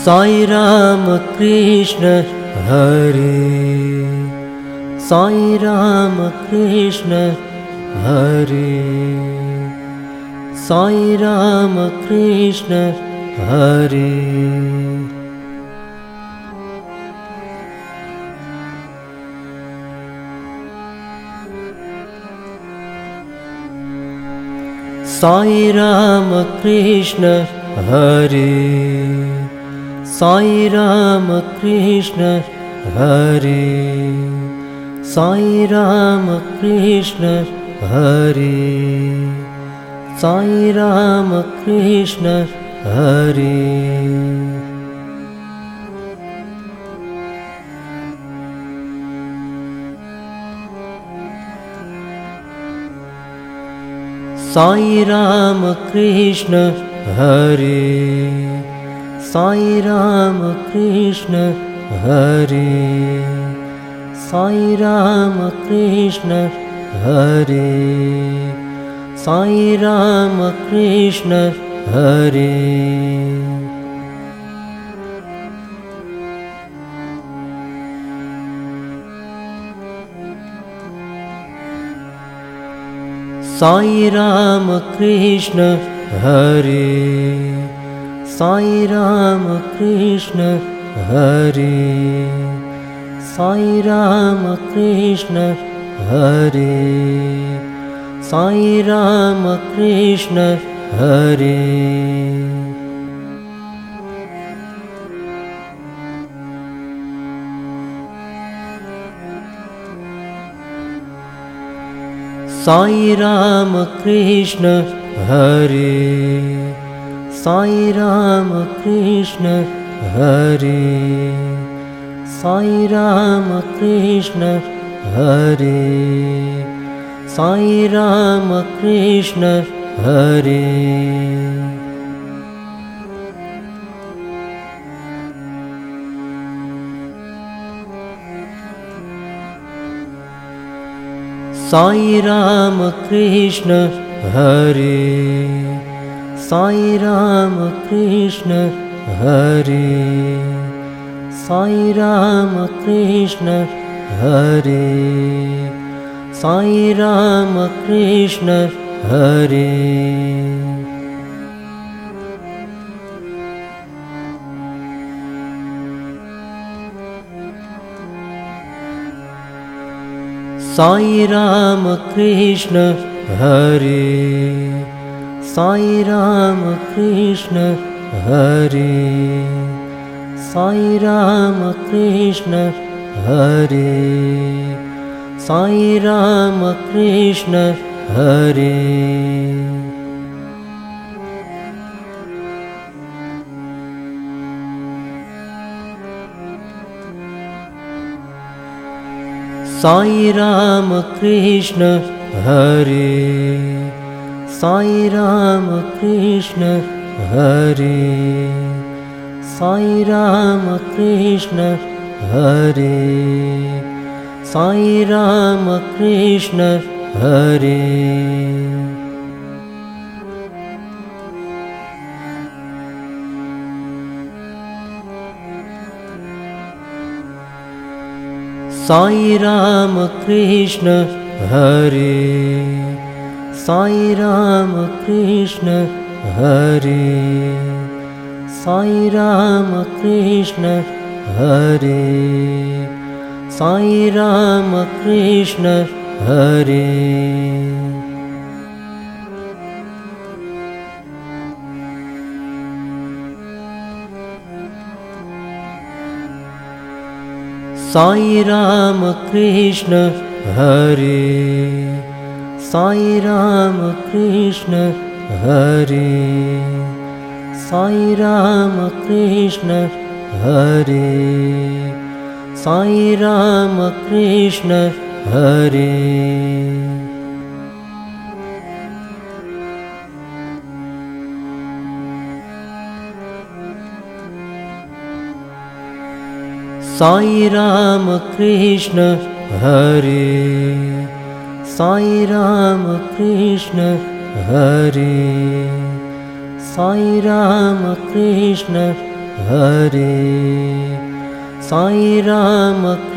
Sai Ram Krishna Hare, Sai Ram Krishna Hare, Sai Ram Krishna Hare. Sai Ram Krishna Hare, Sai Ram Krishna Hare, Sai Ram Krishna Hare, Sai Ram Krishna Hare. Sai Ram Krishna Hare, Sai Ram Krishna Hare, Sai Ram Krishna Hare, Sai Ram Krishna Hare. Sai Ram Krishna Hare, Sai Ram Krishna Hare, Sai Ram Krishna Hare, Sai Ram Krishna Hare. Sai Ram Krishna Hare, Sai Ram Krishna Hare, Sai Ram Krishna Hare, Sai Ram Krishna Hare. Sai Ram Krishna Hare, Sai Ram Krishna Hare, Sai Ram Krishna Hare, Sai Ram Krishna Hare. Sai Ram Krishna Hare, Sai Ram Krishna Hare, Sai Ram Krishna Hare, Sai Ram Krishna Hare. Sai Ram Krishna Hare, Sai Ram Krishna Hare, Sai Ram Krishna Hare, Sai Ram Krishna Hare. Sai Ram Krishna Hare, Sai Ram Krishna Hare, Sai Ram Krishna Hare, Sai Ram Krishna Hare. Sai Ram Krishna Hare, Sai Ram Krishna Hare, Sai Ram Krishna Hare, Sai Ram Krishna Hare. Sai Ram Krishna Hare, Sai Ram Krishna Hare, Sai Ram Krishna Hare Sai Ram.